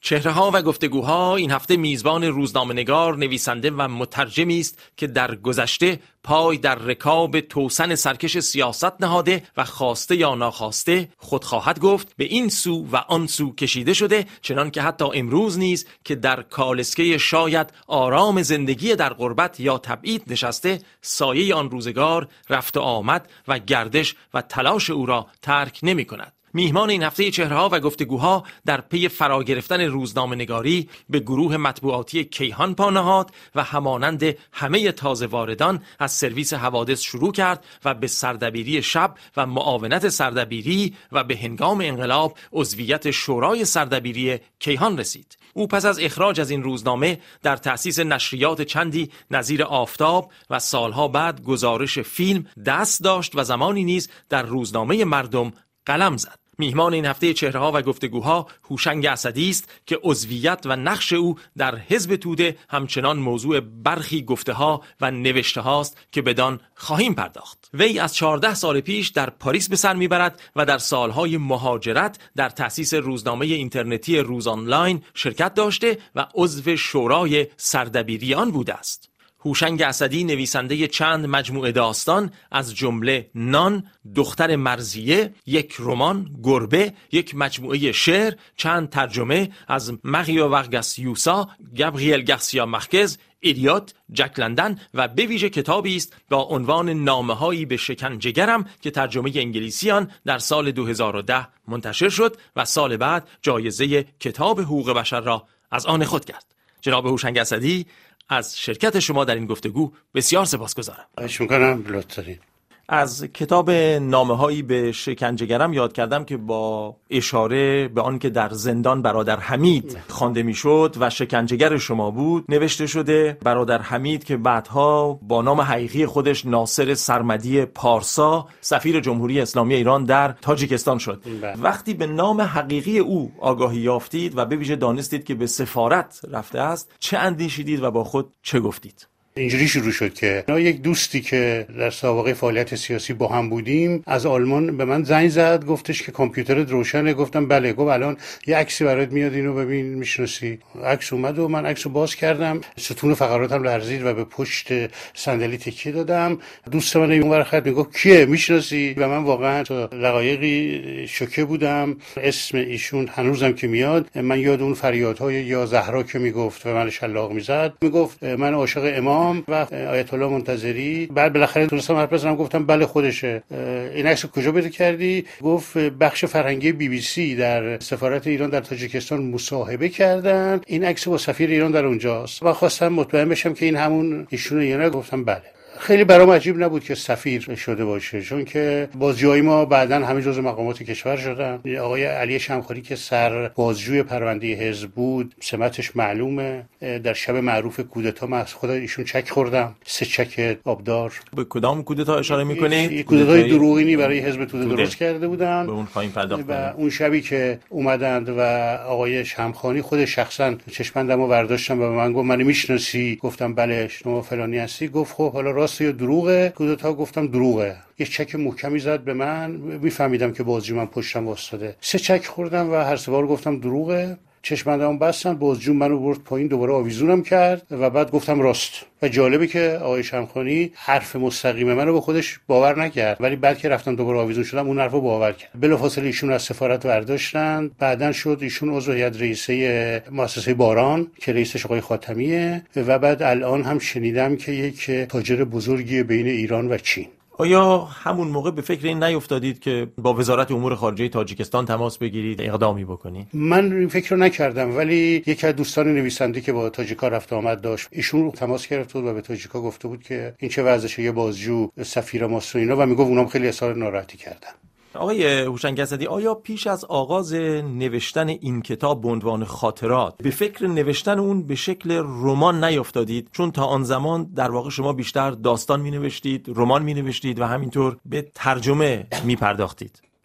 چهره‌ها و گفتگوها این هفته میزبان روزنامه‌نگار، نویسنده و مترجمی است که در گذشته پای در رکاب توسن سرکش سیاست نهاده و خواسته یا ناخواسته خود خواهد گفت به این سو و آن سو کشیده شده، چنان که حتی امروز نیز که در کالسکه شاید آرام زندگی در غربت یا تبعید نشسته، سایه آن روزگار رفت و آمد و گردش و تلاش او را ترک نمی کند. میهمان این هفته چهره‌ها و گفتگوها در پی فرا گرفتن روزنامه‌نگاری به گروه مطبوعاتی کیهان پا نهاد و همانند همه تازه واردان از سرویس حوادث شروع کرد و به سردبیری شب و معاونت سردبیری و به هنگام انقلاب عضویت شورای سردبیری کیهان رسید. او پس از اخراج از این روزنامه در تأسیس نشریات چندی نظیر آفتاب و سالها بعد گزارش فیلم دست داشت و زمانی نیز در روزنامه مردم قلم زد. میهمان این هفته چهره‌ها و گفتگوها هوشنگ اسدی است که عضویت و نقش او در حزب توده همچنان موضوع برخی گفته‌ها و نوشته‌هاست که بدان خواهیم پرداخت. وی از 14 سال پیش در پاریس به سر میبرد و در سالهای مهاجرت در تأسیس روزنامه اینترنتی روز آنلاین شرکت داشته و عضو شورای سردبیری آن بوده است. هوشنگ اسدی نویسنده چند مجموعه داستان از جمله نان، دختر مرضیه، یک رمان، گربه، یک مجموعه شعر، چند ترجمه از ماریو وارگاس یوسا، گابریل گارسیا مارکز، ایلیوت، جک لندن و به ویژه کتابی است با عنوان نامه‌هایی به شکنجه‌گرم که ترجمه انگلیسی آن در سال 2010 منتشر شد و سال بعد جایزه کتاب حقوق بشر را از آن خود کرد. جناب هوشنگ اسدی، از شرکت شما در این گفتگو بسیار سپاسگزارم. خواهش می‌کنم، لطف دارید. از کتاب نامه‌هایی به شکنجه‌گرم یاد کردم که با اشاره به آن که در زندان برادر حمید خوانده میشد و شکنجه‌گر شما بود نوشته شده. برادر حمید که بعدها با نام حقیقی خودش ناصر سرمدی پارسا سفیر جمهوری اسلامی ایران در تاجیکستان شد. وقتی به نام حقیقی او آگاهی یافتید و به ویژه دانستید که به سفارت رفته است، چه اندیشیدید و با خود چه گفتید؟ اینجوری شروع شد که یک دوستی که در سابقه فعالیت سیاسی با هم بودیم از آلمان به من زنگ زد، گفتش که کامپیوترت روشنه؟ گفتم بله. گفت الان یه عکسی برات میاد، اینو ببین، میشناسی؟ عکس اومد و من عکسو باز کردم، ستون فقراتم لرزید و به پشت صندلی تکیه دادم. دوست من اونور خط میگفت کیه، میشناسی؟ و من واقعا تا دقایقی شوکه بودم. اسم ایشون هنوزم که میاد من یاد اون فریادهای یا زهرا که میگفت و من شلاق میزد، میگفت من عاشق امام و آیت الله منتظری. بعد بالاخره تونستم حرف بزنم، گفتم بله خودشه. این عکسو کجا پیدا کردی؟ گفت بخش فرهنگی BBC در سفارت ایران در تاجیکستان مصاحبه کردن، این عکس با سفیر ایران در اونجاست. و خواستم مطمئن بشم که این همون ایشونه یا نه. گفتم بله. خیلی برام عجیب نبود که سفیر شده باشه، چون که بازجوی ما بعداً همه جزء مقامات کشور شدن. آقای علی شمخاری که سر بازجوی پرونده حزب بود سمتش معلومه. در شب معروف کودتا من از خود ایشون چک خوردم، 3 چک آبدار. به کدام کودتا اشاره می‌کنید؟ کودتای دروغینی برای حزب توده درست کرده بودن. به اون خواهیم پرداخت. و اون شبی که اومدند و آقای شمخانی خود شخصاً چشمندمو برداشتم و به من گفت منو میشناسی؟ گفتم بله. شما فلانی هستی؟ گفت خب حالا راست یا دروغه کودتا؟ گفتم دروغه. یه چک محکمی زد به من، میفهمیدم که بازجو من پشتم واسطاده. 3 چک خوردم و هر سه بار گفتم دروغه. چشمندمو بستن، بازجو منو برد پایین، دوباره آویزونم کرد و بعد گفتم راست. و جالبه که آقای شمخانی حرف مستقیم منو به خودش باور نکرد، ولی بعد که رفتم دوباره آویزون شدم اون حرفو باور کرد. بلافاصله ایشون از سفارت برداشتن. بعدن شد ایشون عضو هیئت رئیسه مؤسسه باران که رئیسش آقای خاتمیه و بعد الان هم شنیدم که یک تاجر بزرگی بین ایران و چین. آیا همون موقع به فکر این نیفتادید که با وزارت امور خارجه تاجیکستان تماس بگیرید، اقدامی بکنید؟ من این فکر رو نکردم، ولی یکی از دوستان نویسنده که با تاجیکا رفت آمد داشت، ایشون تماس گرفت و به تاجیکا گفته بود که این چه وضعشه، یه بازجو سفیر ماست و اینا، و میگفت اونام خیلی اظهار ناراحتی کردن. آقای هوشنگ اسدی، آیا پیش از آغاز نوشتن این کتاب به عنوان خاطرات به فکر نوشتن اون به شکل رمان نیفتادید؟ چون تا آن زمان در واقع شما بیشتر داستان می نوشتید، رمان می نوشتید و همینطور به ترجمه می پرداختید.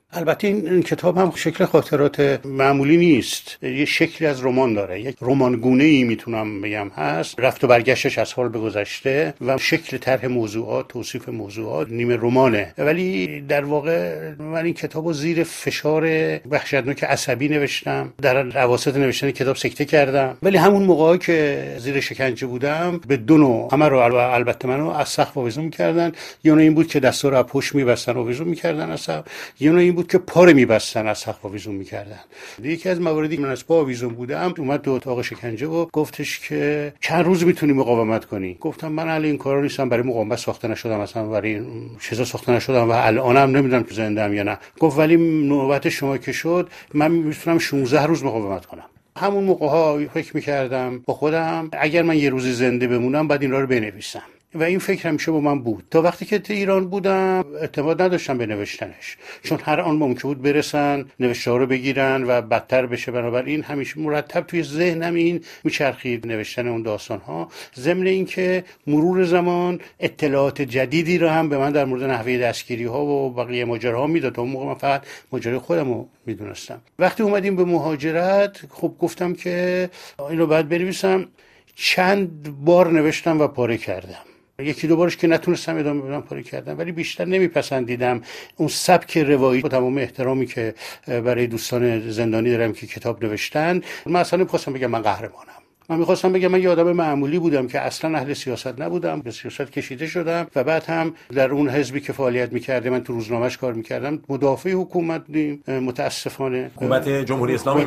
البته این کتاب هم شکل خاطرات معمولی نیست، یه شکلی از رمان داره، یک رمانگونه‌ای میتونم بگم هست، رفت و برگشتش از حال به گذشته و شکل طرح موضوعات، توصیف موضوعات نیمه رمانه. ولی در واقع من این کتابو زیر فشار وحشتناک عصبی نوشتم، در اواسط نوشتن کتاب سکته کردم، ولی همون موقعی که زیر شکنجه بودم به دو نوع همه رو البته منو از سقف آویزون می‌کردن، یا این بود که دستا رو از پشت می‌بستن آویزون می‌کردن از سقف، یا این بود که پا رو می‌بستن از سقف آویزون می‌کردن. یکی از مواردی که من از پا آویزون بودم اومد تو اتاق شکنجه و گفتش که چند روز میتونی مقاومت کنی؟ گفتم من اهل این کارا نیستم، برای مقاومت ساخته نشدم، اصلا برای این چیزا ساخته نشدم و الانم نمیدونم تو زنده ام یا نه. گفت ولی نوبت شما که شد من میتونم 16 روز مقاومت کنم. همون موقع‌ها فکر می‌کردم با خودم اگر من یه روز زنده بمونم بعد این رو بنویسم و این فکر همیشه با من بود. تا وقتی که ایران بودم اعتماد نداشتم به نوشتنش، چون هر آن ممکن بود برسن نوشته‌ها رو بگیرن و بدتر بشه. بنابراین همیشه مرتب توی ذهنم این میچرخید نوشتن اون داستان‌ها، ضمن اینکه مرور زمان اطلاعات جدیدی رو هم به من در مورد نحوه دستگیری‌ها و بقیه ماجراها میداد. اون موقع من فقط ماجرای خودم رو میدونستم. وقتی اومدیم به مهاجرت خب گفتم که اینو بعد بنویسم. چند بار نوشتم و پاره کردم، یکی دو بارش که نتونستم ادامه بدم پاره کردم، ولی بیشتر نمیپسندیدم اون سبک روایی. با تمام احترامی که برای دوستان زندانی دارم که کتاب نوشتن، من اصلا نمیخواستم بگم من قهرمانم، من میخواستم بگم من یه آدم معمولی بودم که اصلا اهل سیاست نبودم، به سیاست کشیده شدم و بعد هم در اون حزبی که فعالیت میکردم، من تو روزنامه‌اش کار میکردم، مدافع حکومت بودیم متاسفانه، حکومت جمهوری اسلامی،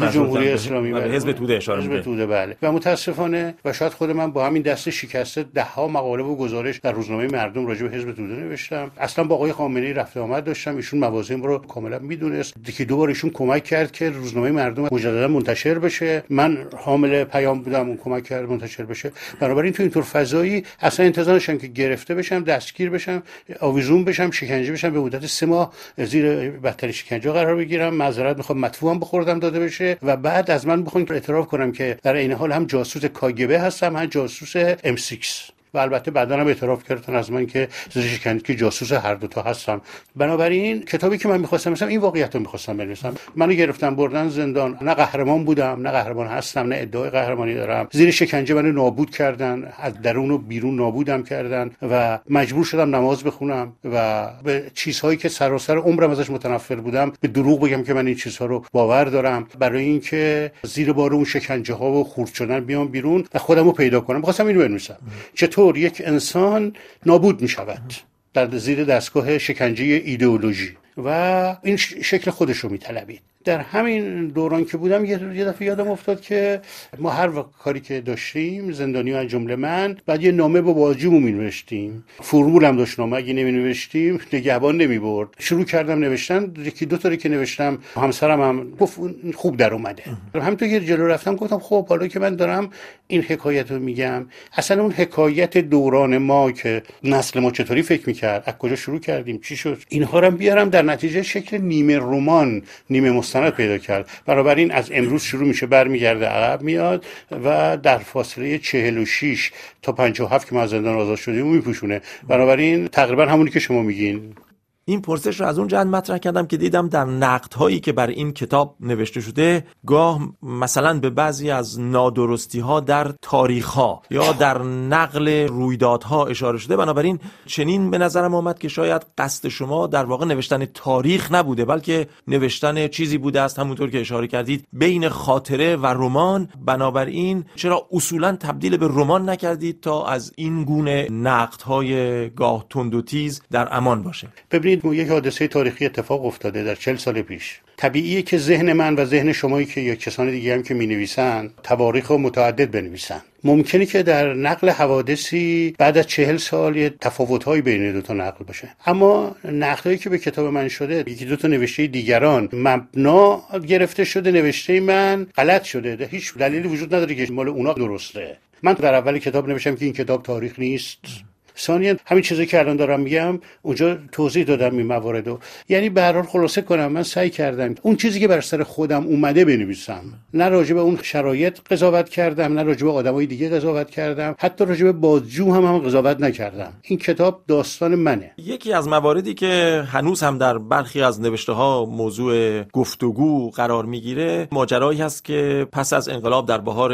حزب توده اشاره می‌کنه، حزب توده بله. و متاسفانه و شاید خود من با همین دست شکسته ده ها مقاله و گزارش در روزنامه مردم راجع به حزب توده نوشتم. اصلا با آقای خامنه‌ای رفت و آمد داشتم، ایشون موازین رو کاملا میدونست، یکی دو بار ایشون کمک کرد که روزنامه مردم مجددا منتشر بشه، من حامل پیام بودم، اون کمک کرد منتشر بشه. بنابراین تو اینطور فضایی اصلا انتظار داشتم که گرفته بشم، دستگیر بشم، آویزون بشم، شکنجه بشم، به مدت 3 ماه زیر بدترین شکنجه قرار بگیرم، معذرت میخوام مدفوعم بخوردم داده بشه و بعد از من بخوام اعتراف کنم که در این حال هم جاسوس کاگبه هستم هم جاسوس M6. و البته بعدا هم اعتراف کردن از من که زیر شکنجه که جاسوس هر دو تا هستم. بنابراین کتابی که من می‌خواستم مثلا این واقعیت رو می‌خواستم بنویسم. منو گرفتن بردن زندان، نه قهرمان بودم، نه قهرمان هستم، نه ادعای قهرمانی دارم. زیر شکنجه منو نابود کردن، از درون و بیرون نابودم کردن و مجبور شدم نماز بخونم و به چیزهایی که سراسر عمرم ازش متنفر بودم به دروغ بگم که من این چیزها رو باور دارم، برای اینکه زیر بار اون شکنجه‌ها و خورد شدن بیام بیرون و خودم رو پیدا کنم. می‌خواستم اینو بنویسم، چطور یک انسان نابود می شود در زیر دستگاه شکنجه ایدئولوژی و این شکل خودش رو می طلبید. در همین دوران که بودم یه دفعه یادم افتاد که ما هر کاری که داشتیم زندانی‌ها از جمله من بعد یه نامه با واجبمون می‌نوشتیم، فرمول هم داشت نامه، اگه نمی‌نوشتیم نگهبان نمی‌برد. شروع کردم نوشتن، یکی دو تایی که نوشتم همسرم هم گفت خوب در اومده. همینطور که جلو رفتم گفتم خب حالا که من دارم این حکایت رو میگم، اصلا اون حکایت دوران ما که نسل ما چطوری فکر می‌کرد، از کجا شروع کردیم، چی شد، اینها رو بیارم در نتیجه شکل نیمه رمان، نیمه مستند پیدا کرد. بنابراین از امروز شروع میشه برمیگرده عقب میاد و در فاصله 46 تا 57 که ما از زندان آزاد شدیم میپوشونه. بنابراین تقریبا همونی که شما میگین. این پرسش رو از اون جهت مطرح کردم که دیدم در نقدهایی که بر این کتاب نوشته شده گاه مثلا به بعضی از نادرستی‌ها در تاریخ‌ها یا در نقل رویدادها اشاره شده. بنابراین چنین به نظرم آمد که شاید قصد شما در واقع نوشتن تاریخ نبوده، بلکه نوشتن چیزی بوده است همونطور که اشاره کردید بین خاطره و رمان. بنابراین چرا اصولاً تبدیل به رمان نکردید تا از این گونه نقدهای گاه تند و تیز در امان باشه؟ ببینید یک حادثه تاریخی اتفاق افتاده در 40 سال پیش. طبیعیه که ذهن من و ذهن شمایی که یا کسان دیگه هم که می‌نویسن تواریخ متعدد بنویسن. ممکنه که در نقل حوادثی بعد از 40 سال یه تفاوت‌هایی بین دو تا نقل باشه، اما نقدایی که به کتاب من شده یکی دو تا نوشته دیگران مبنا گرفته شده، نوشته من غلط شده، هیچ دلیلی وجود نداره که مال اونا درسته. من در اول کتاب نوشتم که این کتاب تاریخ نیست، ثانیاً همین چیزی که الان دارم میگم اونجا توضیح دادم این مواردو. یعنی به هر حال خلاصه کنم، من سعی کردم اون چیزی که بر سر خودم اومده بنویسم، نه راجع به اون شرایط قضاوت کردم، نه راجع به آدمای دیگه قضاوت کردم، حتی راجع به بازجو هم قضاوت نکردم. این کتاب داستان منه. یکی از مواردی که هنوز هم در برخی از نوشته‌ها موضوع گفتگو قرار میگیره ماجرایی هست که پس از انقلاب در بهار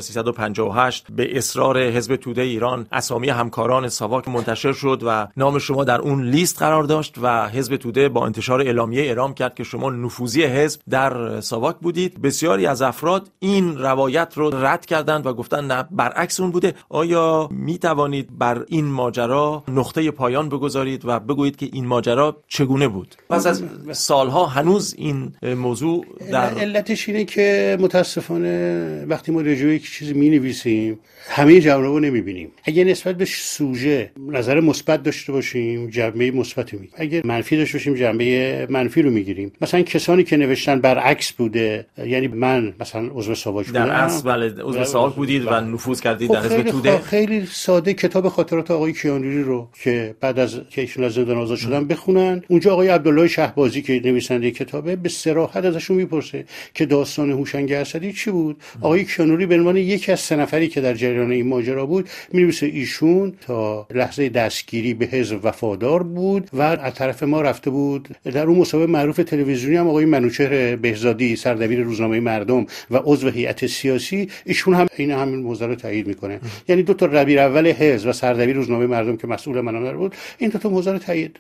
1358 به اصرار حزب توده ایران اسامی همکاران ساواک منتشر شد و نام شما در اون لیست قرار داشت و حزب توده با انتشار اعلامیه اعلام کرد که شما نفوذی حزب در ساواک بودید. بسیاری از افراد این روایت رو رد کردند و گفتن نه، برعکس اون بوده. آیا می توانید بر این ماجرا نقطه پایان بگذارید و بگویید که این ماجرا چگونه بود؟ پس از سالها هنوز این موضوع در علتش اینه که متاسفانه وقتی ما راجع به یک چیزی می‌نویسیم همه جوانب رو نمی‌بینیم. اگه نسبت به سوژه نظر مثبت داشته باشیم جنبه مثبت میگیم، اگه منفی داشته باشیم جنبه منفی رو میگیریم. مثلا کسانی که نوشتن برعکس بوده، یعنی من مثلا عضو ساواک بودم، در اصل بله عضو ساواک بودید و نفوذ کردید در حزب توده. خیلی ساده کتاب خاطرات آقای کیانوری رو که بعد از که ایشون از زندان آزاد شدن بخونن. اونجا آقای عبدالله شهبازی که نویسنده کتابه به صراحت ازشون میپرسه که داستان هوشنگ اسدی چی بود. آقای کیانوری به عنوان یکی از 3 نفری که در جریان این ماجرا بود می‌نویسه ایشون تا لحظه دستگیری به حزب وفادار بود و از طرف ما رفته بود. در اون مسابقه معروف تلویزیونی هم آقای منوچهر بهزادی سردبیر روزنامه مردم و عضو هیئت سیاسی، ایشون هم این همین موضوع رو تایید میکنه. یعنی دو تا دبیر اول حزب و سردبیر روزنامه مردم که مسئول منابع بود، این دو تا موضوع رو تایید،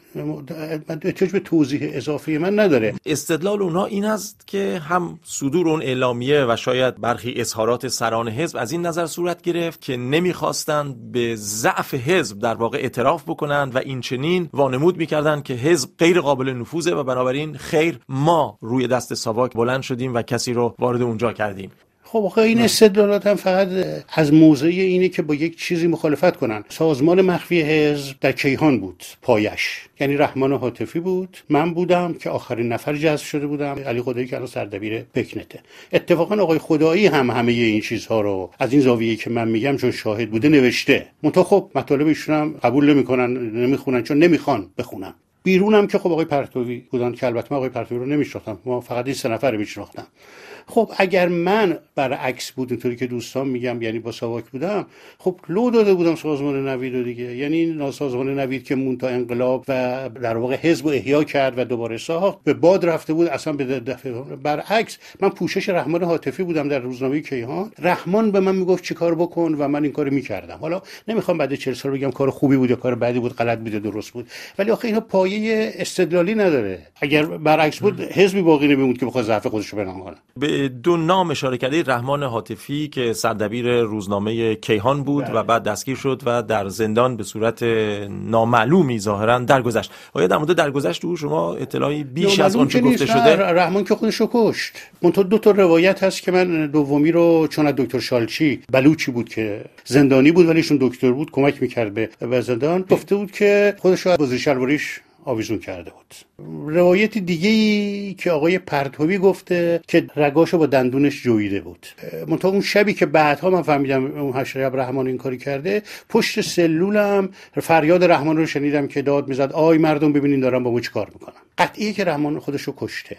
احتیاج به توضیح اضافی من نداره. استدلال اونها این است که هم صدور اون اعلامیه و شاید برخی اظهارات سران حزب از این نظر صورت گرفت که نمیخواستند به ضعف حزب در واقع اعتراف بکنند و این چنین وانمود میکردند که حزب غیر قابل نفوذه و بنابراین خیر ما روی دست ساواک بلند شدیم و کسی رو وارد اونجا کردیم. خب آخه این استدلالات هم فقط از موضع اینه که با یک چیزی مخالفت کنن. سازمان مخفی حزب در کیهان بود پایش، یعنی رحمان حاتفی بود، من بودم که آخرین نفر جذب شده بودم، علی خدایی که الان سردبیر پکنته. اتفاقا آقای خدایی هم همه این چیزها رو از این زاویه‌ای که من میگم چون شاهد بوده نوشته. منتها خب مطالب ایشون هم قبول نمیکنن، نمیخونن چون نمیخوان بخونن. بیرونم که خب آقای پرتوی بودن که البته من آقای پرتوی رو نمیشناختم، ما فقط این 3 نفر رو میشناختم. خب اگر من برعکس بود اینطوری که دوستان میگم، یعنی با ساواک بودم، خب لو داده بودم سازمان نوید رو دیگه. یعنی سازمان نوید که مون تا انقلاب و در واقع حزب احیا کرد و دوباره ساخت به باد رفته بود، اصلا به دفعه. برعکس من پوشش رحمان حاتفی بودم در روزنامه کیهان. رحمان به من میگفت چیکار بکن و من این کارو میکردم. حالا نمیخوام بعد 40 سال بگم کار خوبی بود یا کار بدی بود، غلط بود درست بود، ولی آخه اینا پایه استدلالی نداره. اگر برعکس بود حزبی باقی نمیموند که بخواد ضعف خودش رو بیان کنه. به 2 نام اشاره کردید، رحمان حاتفی که سردبیر روزنامه کیهان بود و بعد دستگیر شد و در زندان به صورت نامعلومی ظاهرا درگذشت. آیا در مورد درگذشت او شما اطلاعی بیش از آنچه گفته شده؟ رحمان که خودش رو کشت. منتها 2 تا روایت هست که من دومی رو چون از دکتر شالچی بلوچی بود که زندانی بود ولی ایشون دکتر بود کمک می‌کرد به زندان، گفته بود که خودش رو از بازی شلواریش آویزون کرده بود. روایت دیگه‌ای که آقای پرتوی گفته که رگاشو با دندونش جویده بود. منتها اون شبی که بعدها من فهمیدم اون حشره رحمان این کاری کرده، پشت سلولم فریاد رحمان رو شنیدم که داد میزد آی مردم ببینین دارم با ما چیکار میکنم. قطعیه که رحمان خودش رو کشته،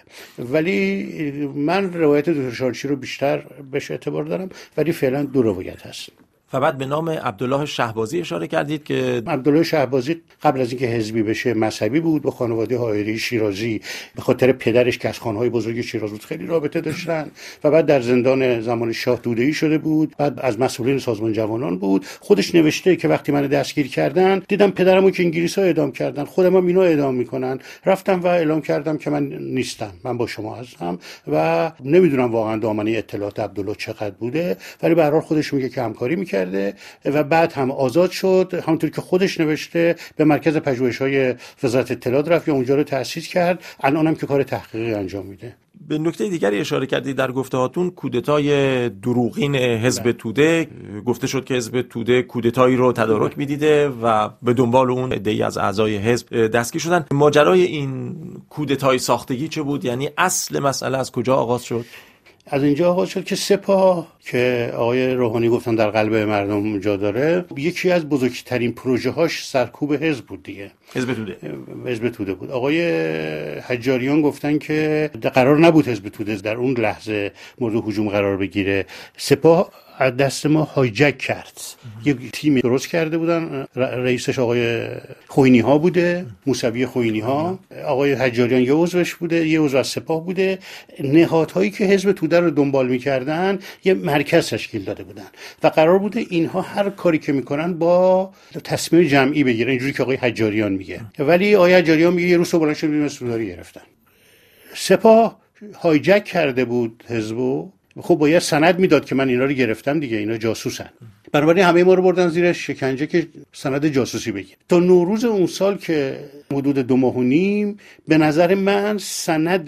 ولی من روایت دکتر شالچی رو بیشتر بهش اعتبار دارم، ولی فعلا 2 روایت هست. و بعد به نام عبدالله شهبازی اشاره کردید که عبدالله شهبازی قبل از اینکه حزبی بشه مذهبی بود، با خانواده حائری شیرازی به خاطر پدرش که از خانهای بزرگ شیراز بود خیلی رابطه داشتن و بعد در زندان زمان شاه دوده‌ای شده بود، بعد از مسئولین سازمان جوانان بود. خودش نوشته که وقتی من دستگیر کردن دیدم پدرمو که انگلیس‌ها اعدام کردن، خودم هم اینو اعدام میکنن، رفتم و اعلام کردم که من نیستم، من با شما هستم و نمیدونم واقعا دامنه اطلاعات عبدالله چقدر بوده، ولی به هر حال خودش میگه که همکاری میکرد و بعد هم آزاد شد. همونطور که خودش نوشته به مرکز پژوهش‌های وزارت اطلاعات رفت یا اونجا رو تأسیس کرد، الان هم که کار تحقیقی انجام میده. به نکته دیگری اشاره کردید در گفتهاتون، کودتای دروغین حزب توده. گفته شد که حزب توده کودتایی رو تدارک میدیده و به دنبال اون عده‌ای از اعضای حزب دستگیر شدن. ماجرای این کودتای ساختگی چه بود؟ یعنی اصل مسئله از کجا آغاز شد؟ از اینجا آغاز شد که سپاه که آقای روحانی گفتن در قلب مردم جا داره، یکی از بزرگترین پروژه هاش سرکوب حزب بود دیگه. حزب توده بود. آقای حجاریان گفتن که قرار نبود حزب توده در اون لحظه مورد هجوم قرار بگیره. سپاه از دست ما هایجک کرد. یک تیم درست کرده بودن، رئیسش آقای خوینی ها بوده، موسوی خوینی ها، آقای حجاریان یه عضوش بوده، یه عضو از سپاه بوده. نهادهایی که حزب توده رو دنبال می‌کردن یه مرکز تشکیل داده بودن و قرار بوده اینها هر کاری که میکنن با تصمیم جمعی بگیرن، اینجوری که آقای حجاریان میگه. ولی آقای حجاریان میگه یه روز بلند شدن سوداری گرفتن. سپاه هایجک کرده بود حزبو، خب باید سند میداد که من اینا رو گرفتم دیگه، اینا جاسوسن. بنابراین همه ما رو بردن زیر شکنجه که سند جاسوسی بگیر. تا نوروز اون سال که حدود 2.5 ماه به نظر من سند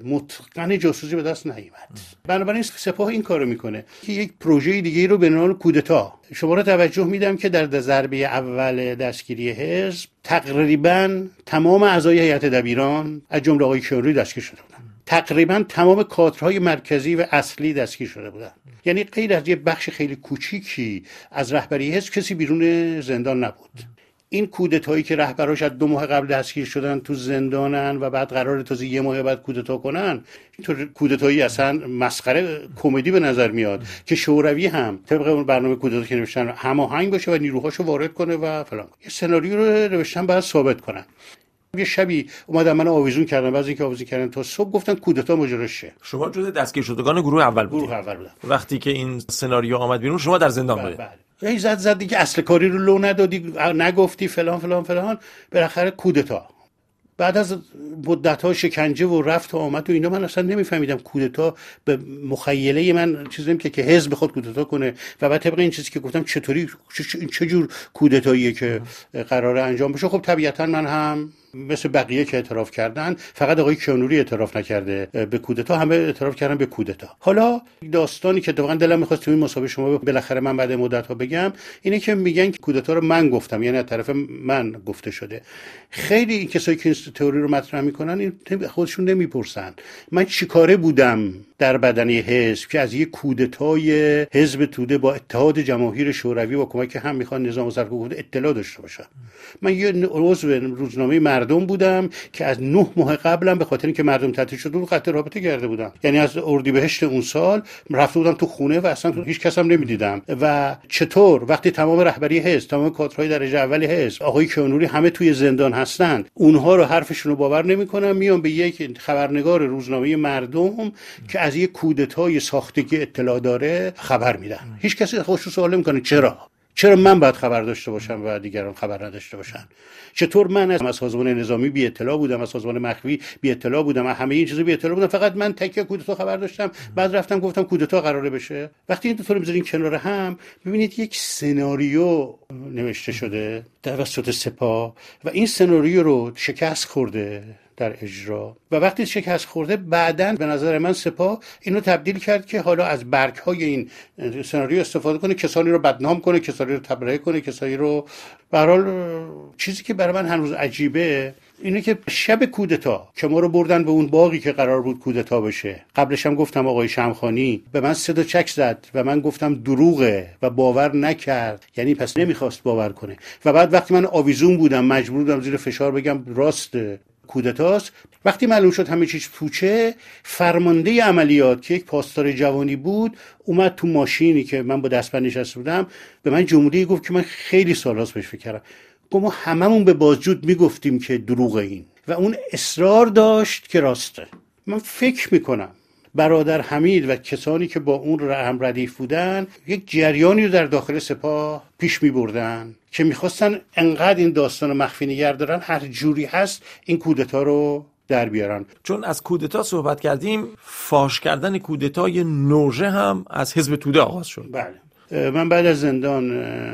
متقن جاسوسی به دست نیامد. بنابراین سپاه این کارو میکنه که یک پروژه دیگه رو به نام کودتا. شما رو توجه میدم که در ضربه اول دستگیری حزب تقریبا تمام اعضای هیئت دبیران از جمله آقای کیانوری دستگیر شده بودن. تقریبا تمام کادرهای مرکزی و اصلی دستگیر شده بودن. یعنی غیر از یه بخش خیلی کوچیکی از رهبری حزب کسی بیرون زندان نبود. این کودتایی که رهبراش از 2 ماه قبل دستگیر شدن تو زندانن و بعد قراره تازه 1 ماه بعد کودتا کنن، اینطور کودتایی اصلا مسخره کمدی به نظر میاد که شوروی هم طبق اون برنامه کودتا که نوشتن هماهنگ باشه و نیروهاشو وارد کنه و فلان. یه سناریو رو نوشتن بعد ثابت کنن. یه شبی اومدن من آویزون کردن، بعد اینکه آویزون کردن تا صبح گفتن کودتا ماجراش شه. شما جزء دستگیر شدگان گروه اول بودید. گروه اول بودم. وقتی که این سناریو آمد بیرون شما در زندان بودید. یه زد دیگه، اصل کاری رو لو ندادی، نگفتی فلان فلان فلان، بالاخره کودتا. بعد از مدت‌ها شکنجه و رفت و آمد و اینا من اصلا نمیفهمیدم کودتا به مخیله من چیزی نمی‌کنه که حزب خود کودتا کنه و بعد طبق این چیزی که گفتم چطوری چه جور کودتاییه که قراره انجام بشه. خب طبیعتاً من هم مثل بقیه که اعتراف کردن، فقط آقای کیانوری اعتراف نکرده به کودتا، همه اعتراف کردن به کودتا. حالا داستانی که واقعا دلم می‌خواست تو این مسابقه شما بالاخره من بعد مدت‌ها بگم اینه که میگن که کودتا رو من گفتم، یعنی از طرف من گفته شده. خیلی کسایی که تئوری رو مطرح میکنن این خودشون نمیپرسن من چیکاره بودم در بدنه حزب که از یک کودتای حزب توده با اتحاد جماهیر شوروی با کمک هم میخوان نظام سرکوب اطلاع داشته باشن. من یه عضو روزنامه مردم بودم که از 9 ماه قبلم به خاطر اینکه مردم تعطیل شده بود قطع رابطه کرده بودم. یعنی از اردیبهشت اون سال رفته بودم تو خونه و اصلا هیچ کس هم نمیدیدم. و چطور وقتی تمام رهبری حزب، تمام کادرهای درجه اول حزب، آقای کیانوری همه توی زندان هستن، اونها رو حرفشون رو باور نمیکنن، میان به یک خبرنگار روزنامه مردم که از یک کودتای ساختگی اطلاع داره خبر میدن. هیچ کسی خودش سوال نمیکنه چرا من باید خبر داشته باشم و دیگران خبر نداشته باشن؟ چطور من از سازمان نظامی بی اطلاع بودم، از سازمان مخفی بی اطلاع بودم، همه این چیزا بی اطلاع بودم، فقط من تک کودتا خبر داشتم، بعد رفتم گفتم کودتا قراره بشه. وقتی این دو تا رو میذارین کنار هم ببینید یک سناریو نوشته شده توسط سپاه و این سناریو رو شکست خورده در اجرا و وقتی شکست خورده بعداً به نظر من سپاه اینو تبدیل کرد که حالا از برگ‌های این سناریو استفاده کنه، کسانی رو بدنام کنه، کسانی رو تبرئه کنه، کسانی رو به هر حال. چیزی که برای من هنوز عجیبه اینه که شب کودتا که ما رو بردن به اون باغی که قرار بود کودتا بشه، قبلش هم گفتم آقای شمخانی به من صدا چک زد و من گفتم دروغه و باور نکرد، یعنی پس نمیخواست باور کنه. و بعد وقتی من آویزون بودم مجبور بودم زیر فشار بگم راست کودتاست، وقتی معلوم شد همه چیز پوچه، فرمانده عملیات که یک پاسدار جوانی بود اومد تو ماشینی که من با دستبند نشسته بودم به من جمله گفت که من خیلی سالاست بهش فکر کردم. گفت ما هممون به بازجود میگفتیم که دروغه این و اون اصرار داشت که راسته. من فکر میکنم برادر حمید و کسانی که با اون هم ردیف بودن یک جریانی رو در داخل سپاه پیش می بردن که میخواستن انقدر این داستان مخفی نگه دارن هر جوری هست این کودتا رو در بیارن. چون از کودتا صحبت کردیم، فاش کردن کودتای نوژه هم از حزب توده آغاز شد. بله، من بعد از زندان،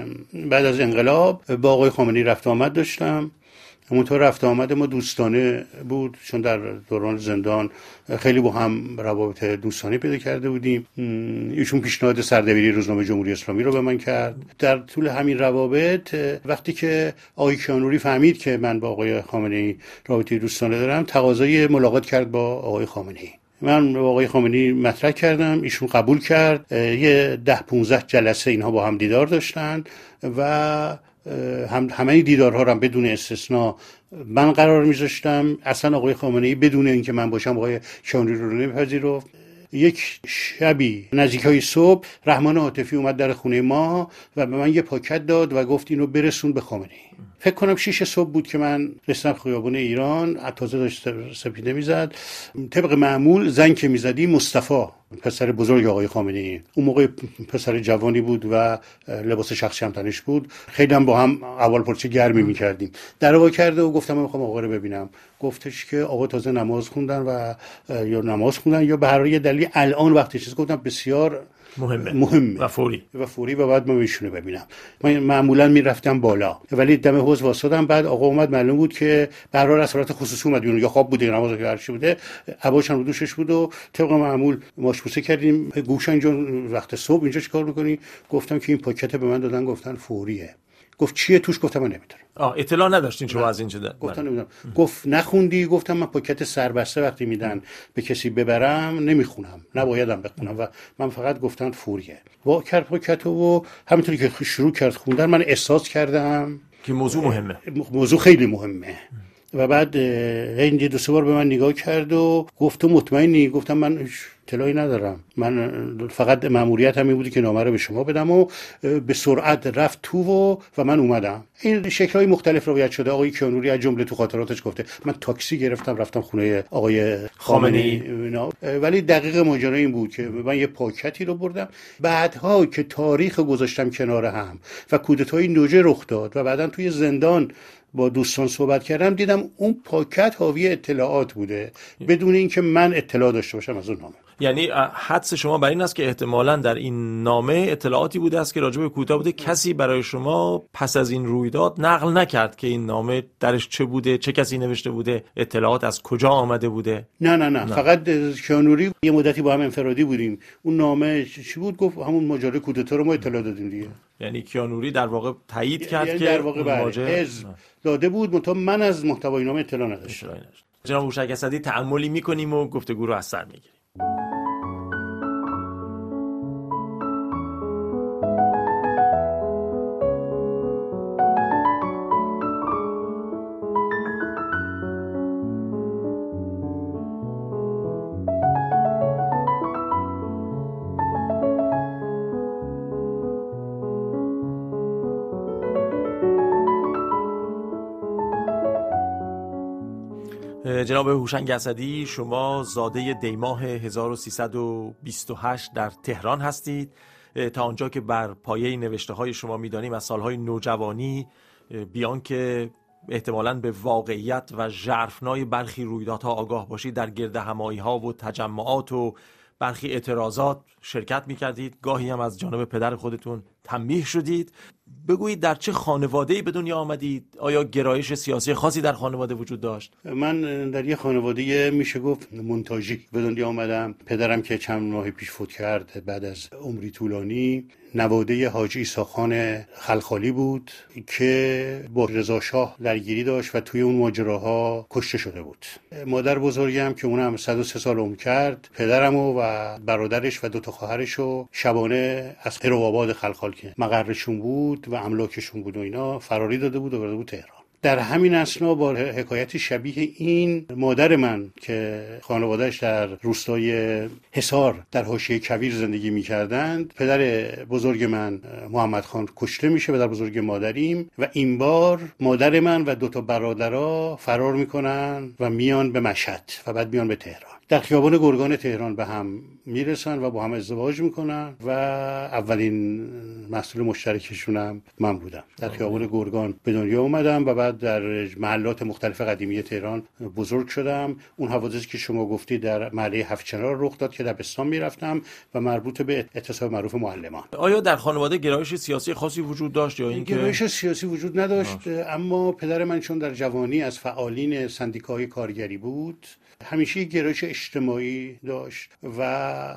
بعد از انقلاب با آقای خامنه‌ای رفت آمد داشتم. همونطور رفت آمد ما دوستانه بود، چون در دوران زندان خیلی با هم روابط دوستانه پیدا کرده بودیم. ایشون پیشنهاد سردبیری روزنامه جمهوری اسلامی رو به من کرد. در طول همین روابط وقتی که آقای کیانوری فهمید که من با آقای خامنه‌ای رابطه دوستانه دارم، تقاضای ملاقات کرد با آقای خامنه‌ای من آقای خامنه‌ای مطرح کردم، ایشون قبول کرد. یه 10-15 جلسه اینها با هم دیدار داشتن و همه دیدارها رو هم بدون استثنا من قرار میذاشتم. اصلا آقای خامنه‌ای بدون اینکه من باشم آقای کیانوری رو نمیپذیرفت. یک شبی نزدیکای صبح رحمان عاطفی اومد در خونه ما و به من یه پاکت داد و گفت اینو برسون به خامنه‌ای. فکر کنم 6 صبح بود که من رسیدم خیابون ایران، تازه داشت سپیده میزد. طبق معمول زنگ که میزدی مصطفی پسر بزرگ آقای خامنه‌ای، اون موقع پسر جوانی بود و لباس شخصی هم تنش بود، خیلی هم با هم اول پرچه گرمی میکردیم. در وا کرده و گفتم من میخوام آقا رو ببینم. گفتش که آقا تازه نماز خوندن یا به هر دلیل الان وقتی چیز. گفتم بسیار مهمه و فوری و بعد من ایشونو ببینم. من معمولا میرفتم بالا ولی دم حوض واسادم. بعد آقا اومد، معلوم بود که برای اصالت خصوصی اومد بیرون، یا خواب بوده یا نماز هر چی بوده، عباشم رو دوشش بود و طبق معمول ماشپوسه کردیم. گوشا اینجا وقت صبح اینجا چیکار می‌کنی؟ گفتم که این پاکت به من دادن، گفتن فوریه. گفت چیه توش؟ گفتم من نمیدونم. اطلاع نداشتین شما از این چه؟ گفتم نمیدونم. گفت نخوندی؟ گفتم من پاکت سربسته وقتی میدن به کسی ببرم نمیخونم، نبایدم بخونم و من فقط گفتن فوریه. وا کرد پاکت و همینطوری که شروع کرد خوندن من احساس کردم که موضوع مهمه، موضوع خیلی مهمه. و بعد این 2-3 بار به من نگاه کرد و گفت مطمئنی؟ گفتم من اطلاعی ندارم، من فقط مأموریت همین بودی که نامه رو به شما بدم و به سرعت رفت تو و من اومدم. این شکل‌های مختلف روایت شده. آقای کیانوری از جمله تو خاطراتش گفته من تاکسی گرفتم رفتم خونه آقای خامنه‌ای، ولی دقیق ماجرا این بود که من یه پاکتی رو بردم. بعدها که تاریخ گذاشتم کنار هم و کودتای نوجه رخ داد و بعدن توی زندان با دوستان صحبت کردم، دیدم اون پاکت حاوی اطلاعات بوده بدون اینکه من اطلاع داشته باشم از اون نامه. یعنی حدس شما بر این است که احتمالاً در این نامه اطلاعاتی بوده است که راجع به کوتا بوده، کسی برای شما پس از این رویداد نقل نکرد که این نامه درش چه بوده، چه کسی نوشته بوده، اطلاعات از کجا آمده بوده؟ نه. فقط کیانوری یه مدتی با هم انفرادی بودیم. اون نامه چی بود؟ گفت همون ماجرای کودتا رو ما اطلاع دادیم دیگه. یعنی کیانوری در واقع تایید کرد یعنی که در واقع حزب داده بود، منتها من از محتوای نامه اطلاع نداشتم. جناب هوشنگ اسدی، تأملی می‌کنیم و گفتگو رو از سر می‌گیریم. جناب هوشنگ اسدی، شما زاده دیماه 1328 در تهران هستید. تا آنجا که بر پایه نوشته های شما میدانیم از سالهای نوجوانی، بیان که احتمالاً به واقعیت و ژرفنای برخی رویدادها آگاه باشید، در گرد همایی ها و تجمعات و برخی اعتراضات شرکت میکردید، گاهی هم از جانب پدر خودتون تنبیه شدید. بگویید در چه خانواده‌ای به دنیا آمدید؟ آیا گرایش سیاسی خاصی در خانواده وجود داشت؟ من در یه خانواده میشه گفت مونتاژی به دنیا آمدم. پدرم که چند ماه پیش فوت کرد بعد از عمری طولانی، نواده حاجی عیسی‌خان خلخالی بود که با رضا شاه درگیری داشت و توی اون ماجراها کشته شده بود. مادر بزرگم که اونم 103 سال عمر کرد، پدرم و برادرش و 2 خواهرش رو شبانه از قروآباد خلخال که مقرشون بود و املاکشون بود و اینا فراری داده بود و برده بود تهران. در همین اثنا با حکایت شبیه این، مادر من که خانوادهش در روستای حصار در حاشیه کویر زندگی می‌کردند، پدر بزرگ من محمد خان کشته میشه، پدر بزرگ مادریم، و این بار مادر من و 2 برادرها فرار میکنن و میان به مشهد و بعد میان به تهران. در خیابان گرگان تهران به هم میرسن و با هم ازدواج میکنن و اولین مسئول مشترکشون هم من بودم. در خیابان گرگان به دنیا اومدم و بعد در محلات مختلف قدیمی تهران بزرگ شدم. اون حوادثی که شما گفتی در محله هفت‌چنار رخ داد که دبستان میرفتم و مربوط به اعتصاب معروف معلمان. آیا در خانواده گرایش سیاسی خاصی وجود داشت یا اینکه گرایش سیاسی وجود نداشت؟ اما پدر من چون در جوانی از فعالین سندیکای کارگری بود، همیشه گرایش اجتماعی داشت و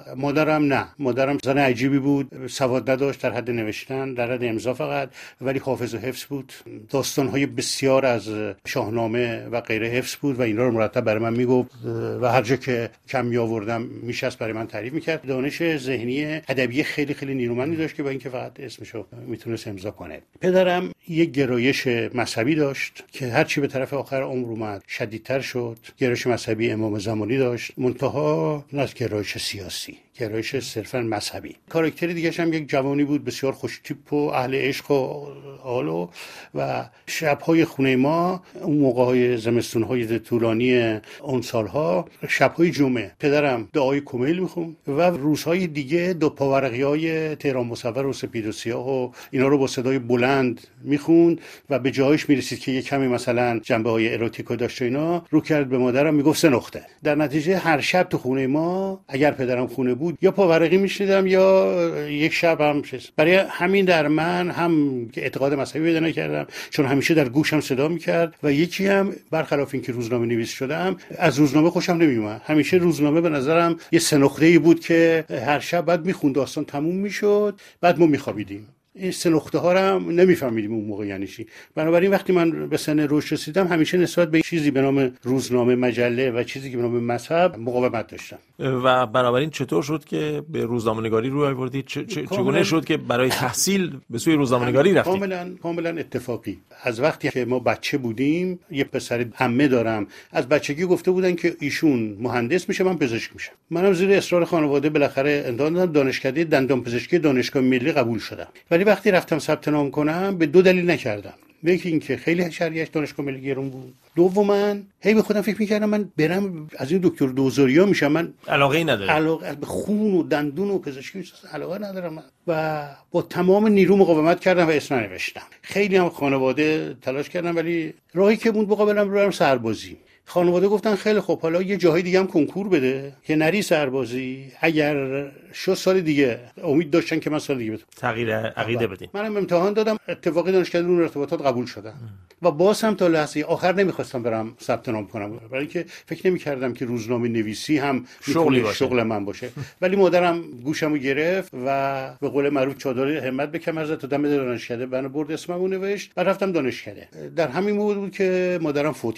مادرم زن عجیبی بود، سواد نداشت در حد نوشتن، در حد امضا فقط، ولی حافظ و حفظ بود. داستان‌های بسیار از شاهنامه و غیره حفظ بود و اینا رو مرتب برای من میگفت و هر جا که کم میآوردم میشست برای من تعریف میکرد. دانش ذهنی ادبی خیلی خیلی نیرومندی داشت که با اینکه فقط اسمشو میتونست امضا کنه. پدرم یک گرایش مذهبی داشت که هرچی به طرف آخر عمر اومد شدیدتر شد. گرایش مذهبی امام زمانی داشت، منتها نه گرایش سیاسی، گرایش صرفا مذهبی. کاراکتر دیگه‌ش هم یک جوانی بود بسیار خوش‌تیپ و اهل عشق و حالو و شب‌های خونه ما اون موقع‌های زمستون‌های طولانی اون سال‌ها، شب‌های جمعه پدرم دعای کمیل می‌خوند و روزهای دیگه دو پاورقی‌های تهران مصور و سپید و سیاه و اینا رو با صدای بلند می‌خوند و به جایش می‌رسید که یک کمی مثلا جنبه‌های اروتیکو داشت و اینا، رو کرد به مادرم میگفت 3 نقطه. در نتیجه هر شب تو خونه ما اگر پدرم خونه بود یا پاورقی میشنیدم یا یک شب هم برای همین در من هم که اعتقاد مذهبی پیدا نکردم، چون همیشه در گوشم صدا میکرد و یکی هم برخلاف اینکه روزنامه نویس شدم از روزنامه خوشم نمیومد. همیشه روزنامه به نظرم یه 3 نقطه‌ای بود که هر شب بعد میخوند، داستان تموم میشد، بعد ما میخوابیدیم. این 3 نقطه ها رو هم نمیفهمیدیم اون موقع یعنی چی. بنابراین وقتی من به سن رشد رسیدم همیشه نسبت به چیزی به نام روزنامه، مجله و چیزی که به نام مذهب مقاومت داشتم. و بنابراین چطور شد که به روزنامه‌نگاری روی آوردید؟ چگونه شد که برای تحصیل به سوی روزنامه‌نگاری رفتید؟ کاملا اتفاقی. از وقتی که ما بچه بودیم، یه پسر عمه دارم، از بچگی گفته بودن که ایشون مهندس میشه، من پزشک میشم. منم زیر اصرار خانواده بالاخره امتحان دانشکده دندان پزشکی دانشگاه ملی قبول شدم. ولی وقتی رفتم ثبت نام کنم به 2 دلیل نکردم. یکی این که خیلی شرایط دانشگاه ملی گرون بود. دوما هی به خودم فکر می‌کردم من برم از این دکتر دوزاریا میشم، من علاقه‌ای ندارم. علاقه به خون و دندون و پزشکی علاقه ندارم من. و با تمام نیرو مقاومت کردم و اسم ننوشتم. خیلی هم خانواده تلاش کردن ولی راهی که بود مقابلم رو سربازی. خانواده گفتن خیلی خب حالا یه جای دیگه هم کنکور بده که نری سربازی، اگر شد سال دیگه امید داشتن که من سال دیگه تغییر عقیده بدین. منم امتحان دادم، اتفاقی دانشکده علوم ارتباطات قبول شدم و باز هم تا لحظه آخر نمیخواستم برم ثبت نام کنم، برای اینکه فکر نمی‌کردم که روزنامه نویسی هم شغل من باشه. ولی مادرم گوشمو گرفت و به قول معروف چادر همت به کمر زد تا دم دانشکده منو برد، اسممو نوشت و رفتم دانشکده. در همین موقع بود که مادرم فوت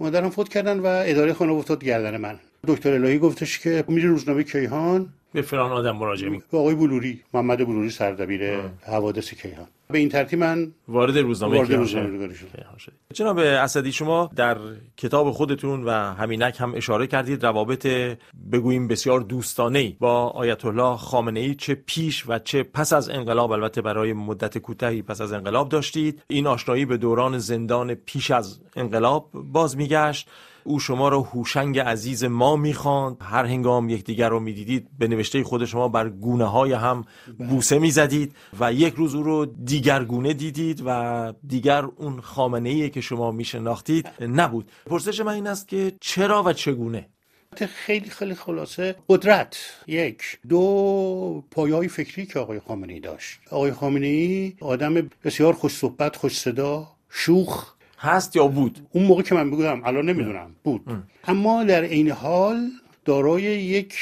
کردن و اداره خانواده افتاد گردن من. دکتر الهی گفتش که میری روزنامه کیهان، به فلان آدم مراجعه می‌کنی، آقای بلوری، محمد بلوری، سردبیر حوادث کیهان. به این ترتیب من وارد روزنامه کیهان شدم. جناب اسدی، شما در کتاب خودتون و همینک هم اشاره کردید روابط بگوییم بسیار دوستانه‌ای با آیت الله خامنه‌ای چه پیش و چه پس از انقلاب، البته برای مدت کوتاهی پس از انقلاب داشتید. این آشنایی به دوران زندان پیش از انقلاب باز میگشت. او شما را هوشنگ عزیز ما میخواند، هر هنگام یکدیگر رو میدیدید به نوشته خود شما بر گونه های هم بوسه میزدید و یک روز او رو دیگرگونه دیدید و دیگر اون خامنه‌ای که شما میشناختید نبود. پرسش من این است که چرا و چگونه؟ خیلی خیلی خلاصه، قدرت، 1، 2 پایه‌های فکری که آقای خامنه‌ای داشت. آقای خامنه‌ای آدم بسیار خوش صحبت، خوش صدا، شوخ هست یا بود؟ اون موقع که من بگم الان نمیدونم بود. اما در این حال دارای یک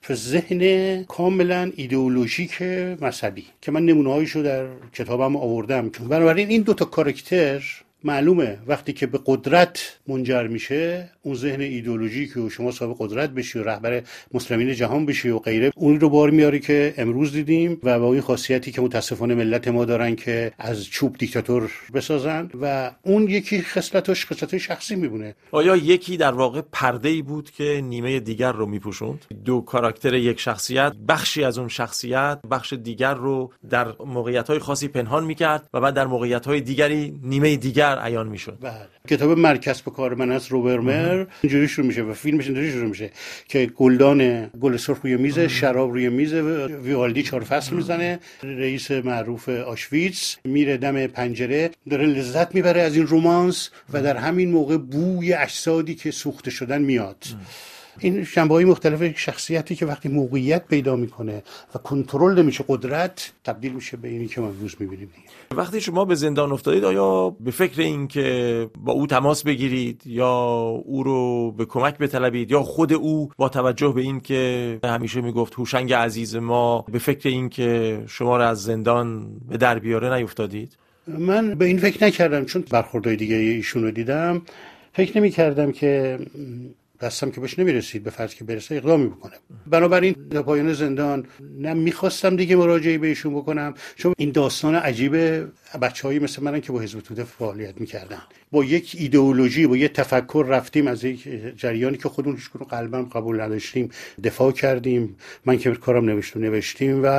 ذهن کاملا ایدئولوژیک مذهبی که من نمونه‌هایشو در کتابم آوردم. بنابراین این 2 تا کاراکتر معلومه وقتی که به قدرت منجر میشه، اون ذهن ایدئولوژی که شما صاحب قدرت بشی و رهبر مسلمین جهان بشی و غیره، اون رو بار میاره که امروز دیدیم و با این خاصیتی که متاسفانه ملت ما دارن که از چوب دیکتاتور بسازن و اون یکی خصلتش شخصی میبونه. آیا یکی در واقع پرده‌ای بود که نیمه دیگر رو میپوشوند؟ 2 کاراکتر یک شخصیت، بخشی از اون شخصیت بخش دیگر رو در موقعیت‌های خاصی پنهان میکرد و بعد در موقعیت‌های دیگری نیمه دیگر عیان میشد. بله. کتاب مرکز به کار من از روبرمر اینجوری شروع میشه و فیلمش اینجوری شروع میشه که گل سرخ روی میز، شراب روی میز، ویوالدی 4 فصل میزنه، رئیس معروف آشویتز میره دم پنجره داره لذت میبره از این رومانس و در همین موقع بوی اجسادی که سوخته شدن میاد این جنبه‌های مختلف شخصیتی که وقتی موقعیت پیدا میکنه و کنترل نمیشه قدرت، تبدیل میشه به اینی که ما امروز میبینیم. وقتی شما به زندان افتادید آیا به فکر این که با او تماس بگیرید یا او رو به کمک بطلبید یا خود او با توجه به این که همیشه میگفت هوشنگ عزیز ما، به فکر این که شما رو از زندان به در بیاره نیفتادید؟ من به این فکر نکردم، چون برخوردهای دیگه ایشون رو دیدم. فکر نمی کردم که دستم که بهش نمیرسید، به فرض که برسه اقدامی بکنم. بنابراین در پایان زندان نه میخواستم دیگه مراجعه بهشون بکنم، چون این داستان عجیب بچه‌هایی مثل منن که با حزب توده فعالیت میکردن، با یک ایدئولوژی، با یک تفکر رفتیم از یک جریانی که خودمون هیچ کدوم قلباً قبول نداشتیم دفاع کردیم. من که کارم نوشتیم و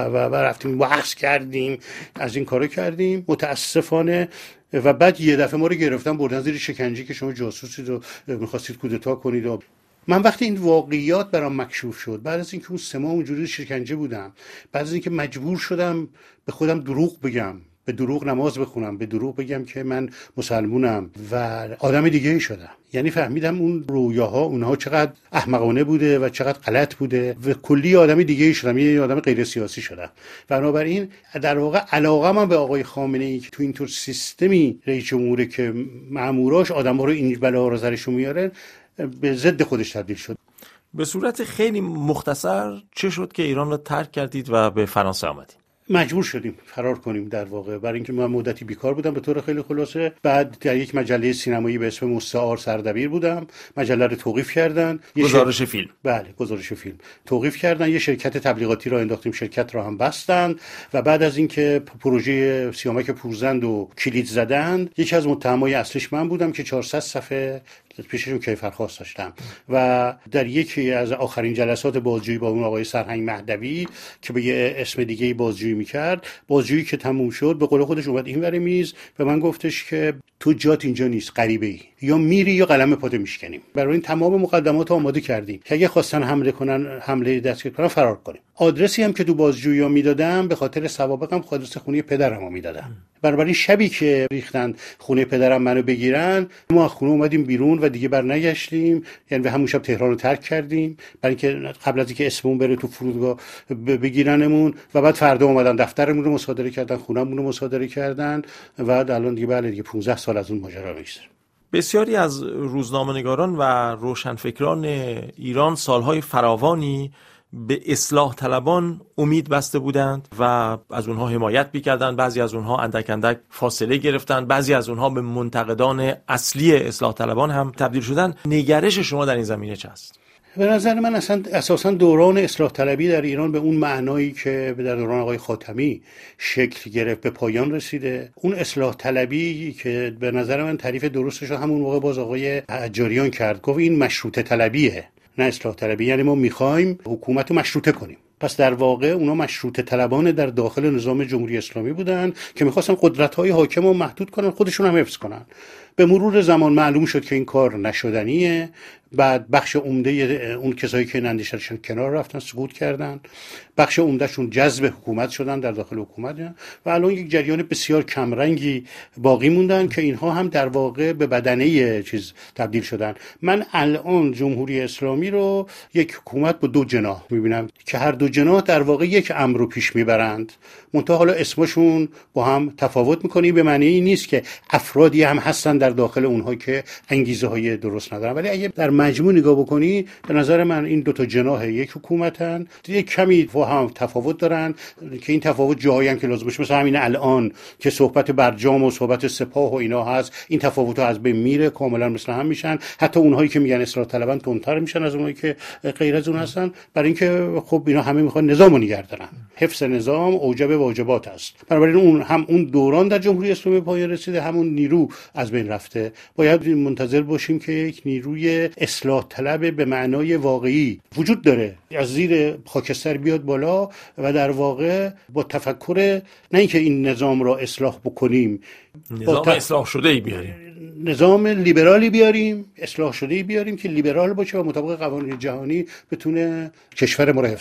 رفتیم بحث کردیم، از این کارا کردیم. متاسفانه و بعد یه دفعه ما رو گرفتن بردن زیر شکنجه که شما جاسوسید و می‌خواستید کودتا کنید. و من وقتی این واقعیات برام مکشوف شد، بعد از اینکه اون 3 ماه اونجوری شکنجه بودم، بعد از اینکه مجبور شدم به خودم دروغ بگم، به دروغ نماز بخونم، به دروغ بگم که من مسلمونم و آدم دیگه ای شدم، یعنی فهمیدم اون رویاها اونها چقدر احمقانه بوده و چقدر غلط بوده و کلی آدم دیگه ای شدم، یه آدم غیر سیاسی شدم. بنابراین در واقع علاقه من به آقای خامنه‌ای که تو اینطور سیستمی رئیس جمهوری که مأموراش آدم‌ها رو این بلا رو سرشون میارن به ضد خودش تبدیل شد. به صورت خیلی مختصر چه شد که ایران رو ترک کردید و به فرانسه آمدید؟ مجبور شدیم فرار کنیم در واقع، برای اینکه من مدتی بیکار بودم به طور خیلی خلاصه. بعد در یک مجله سینمایی به اسم مستعار سردبیر بودم، مجله رو توقیف کردن. گزارش فیلم. بله، گزارش فیلم توقیف کردن. یه شرکت تبلیغاتی را انداختیم، شرکت را هم بستن و بعد از اینکه پروژه سیامک پورزند و کلید زدن، یکی از متهمای اصلیش من بودم که 400 صفحه پیششون کیفرخواست داشتم و در یکی از آخرین جلسات بازجویی با اون آقای سرهنگ مهدوی که به یه اسم دیگه بازجویی میکرد، بازجویی که تموم شد به قول خودش اومد اینور میز و من گفتش که تو جات اینجا نیست، غریبه ای، یا میری یا قلم پاتو میشکنیم. برای این تمام مقدمات رو آماده کردیم که اگه خواستن حمله دستگیر کنن فرار کنیم. آدرسی هم که تو بازجویی میدادم به خاطر سوابقم آدرس خونه پدرمو میدادم. بنابراین شبی که ریختن خونه پدرم منو بگیرن، ما از خونه اومدیم بیرون و دیگه برنگشتیم، یعنی همون شب تهران رو ترک کردیم برای اینکه قبل از اینکه اسممون بره تو فرودگاه بگیرنمون و بعد فردا اومدن دفترمون رو مصادره کردن، خونمون رو مصادره کردن و الان دیگه بله دیگه 15 سال از اون ماجرا میگذره. بسیاری از روزنامه‌نگاران و روشنفکران ایران سالهای فراوانی به اصلاح طلبان امید بسته بودند و از اونها حمایت می‌کردند. بعضی از اونها اندک اندک فاصله گرفتند، بعضی از اونها به منتقدان اصلی اصلاح طلبان هم تبدیل شدند. نگرش شما در این زمینه چه است؟ به نظر من اساساً دوران اصلاح طلبی در ایران به اون معنایی که در دوران آقای خاتمی شکل گرفت به پایان رسیده. اون اصلاح طلبی که به نظر من تعریف درستش رو همون موقع باز آقای حجاریان کرد، گفت این مشروطه طلبیه نه اصلاح طلبی، یعنی ما میخوایم حکومت رو مشروطه کنیم. پس در واقع اونا مشروطه طلبان در داخل نظام جمهوری اسلامی بودن که میخواستن قدرت‌های حاکم رو محدود کنن، خودشون هم حفظ کنن. به مرور زمان معلوم شد که این کار نشدنیه. بعد بخش عمده اون کسایی که نندیشتشن کنار رفتن، سقوط کردن. بخش عمدهشون جذب حکومت شدن در داخل حکومت و الان یک جریان بسیار کمرنگی باقی موندن که اینها هم در واقع به بدنه چیز تبدیل شدن. من الان جمهوری اسلامی رو یک حکومت با 2 جناح میبینم که هر 2 جناح در واقع یک امر رو پیش میبرند، منتها حالا اسمشون با هم تفاوت میکنه. به معنی این نیست که افرادی هم هستن در داخل اونها که انگیزه های درست ندارن، ولی اگه در مجموع نگاه بکنی به نظر من این 2 تا جناح یک حکومتن، یک کمی با هم تفاوت دارن که این تفاوت جایی هم که لازم باشه، مثلا همین الان که صحبت برجام و صحبت سپاه و اینا هست، این تفاوت ها از بین میره، کاملا مثل هم میشن. حتی اونهایی که میگن اصلاح طلبن تندتر میشن از اونهایی که غیر از اون هستن، برای اینکه خب اینا همه میخوان نظامو نگه دارن. حفظ نظام اوجب واجبات است. بنابراین اون هم اون دوران در جمهوری اسلامی پایان رسیده، همون نیرو از بین رفته. باید منتظر باشیم که یک نیروی اصلاح طلب به معنای واقعی وجود داره، از زیر خاکستر بیاد بالا و در واقع با تفکر نه اینکه این نظام را اصلاح بکنیم، نظام اصلاح شده‌ای بیاریم، نظام لیبرالی بیاریم، اصلاح شده‌ای بیاریم که لیبرال باشه و مطابق قوانین جهانی بتونه کشور ما را حفظ کنه.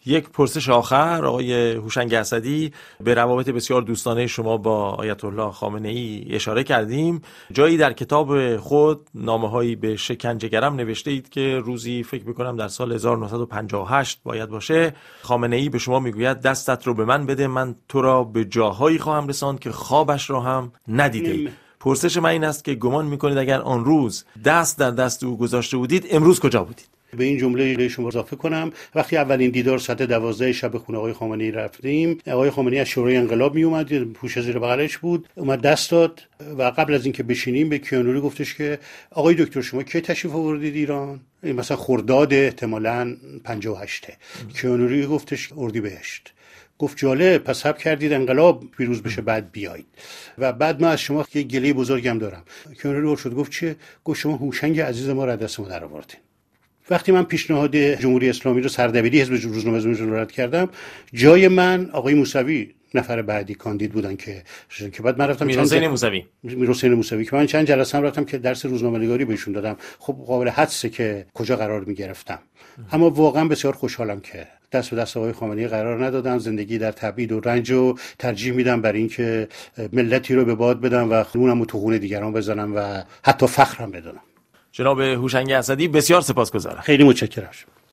یک پرسش آخر آقای هوشنگ اسدی، به روابط بسیار دوستانه شما با آیت الله خامنه ای اشاره کردیم. جایی در کتاب خود نامه‌هایی به شکنجهگرم نوشته اید که روزی فکر می‌کنم در سال 1958 باید باشه، خامنه ای به شما میگوید دستت رو به من بده، من تو را به جاهایی خواهم رساند که خوابش را هم ندیدید. پرسش من این است که گمان می‌کنید اگر آن روز دست در دست او گذاشته بودید امروز کجا بودید؟ به این جمله شما اضافه کنم، وقتی اولین دیدار ساعت 12 شب خونه آقای خامنه‌ای رفتیم، آقای خامنه‌ای از شورای انقلاب می اومد، پوشه زیر بغلش بود، اومد دست داد و قبل از اینکه بشینیم به کیانوری گفتش که آقای دکتر شما کی تشریف آوردید ایران؟ مثلا خرداد احتمالاً 58. کیانوری گفتش اردیبهشت. گفت جالب، پس صبر کردید انقلاب پیروز بشه بعد بیایید و بعد من از شما یک گله بزرگم دارم. کیانوری شد گفت چه؟ گفت شما هوشنگ عزیز ما را دست ما در آوردین. وقتی من پیشنهاد جمهوری اسلامی رو سردبیری حزب روزنامه رو رد کردم، جای من آقای موسوی نفر بعدی کاندید بودن که بعد من رفتم میرحسین موسوی که من چند جلسه هم رفتم که درس روزنامه‌نگاری بهشون دادم. خب قابل حدسه که کجا قرار می‌گرفتم، اما واقعا بسیار خوشحالم که دست به دست آقای خامنه‌ای قرار ندادم. زندگی در تبعید و رنج و ترجیح میدم برای اینکه ملتی رو به باد بدم و خونم تو خون دیگران بزنم و حتی فخرم بدونم. جناب هوشنگ اسدی بسیار سپاسگزارم. خیلی متشکرم.